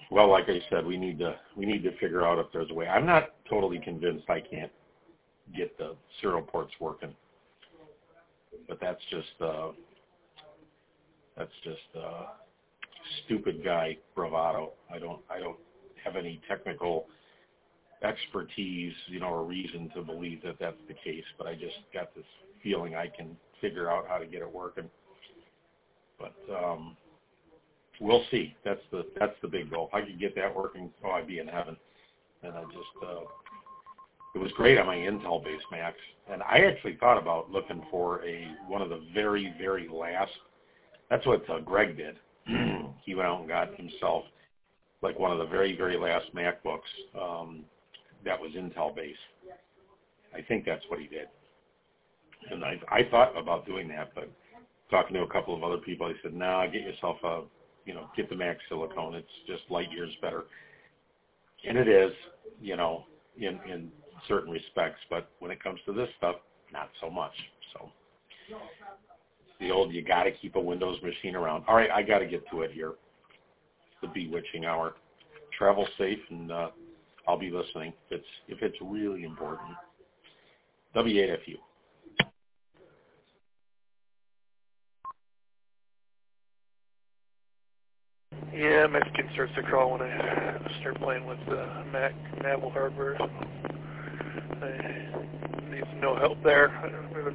Well, like I said, we need to figure out if there's a way. I'm not totally convinced I can't get the serial ports working, but that's just stupid guy bravado. I don't have any technical expertise, or reason to believe that that's the case, but I just got this feeling I can figure out how to get it working. But we'll see. That's the big goal. If I could get that working, I'd be in heaven. And it was great on my Intel-based Macs. And I actually thought about looking for one of the very, very last. That's what Greg did. He went out and got himself like one of the very, very last MacBooks that was Intel-based. I think that's what he did. And I thought about doing that, but talking to a couple of other people, I said, "No, get yourself get the Mac Silicone. It's just light years better." And it is, in certain respects, but when it comes to this stuff, not so much. So the old, you got to keep a Windows machine around. All right, I got to get to it here. The bewitching hour. Travel safe, and I'll be listening if it's really important. W8FU. Yeah, my skin starts to crawl when I start playing with Mac and Apple hardware. I need no help there. I'm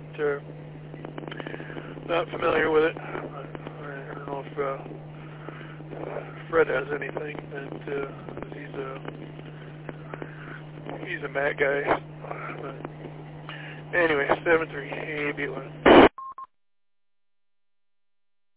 not familiar with it. I don't know if Fred has anything. That he's a Mac guy. But anyway, 73 AB1.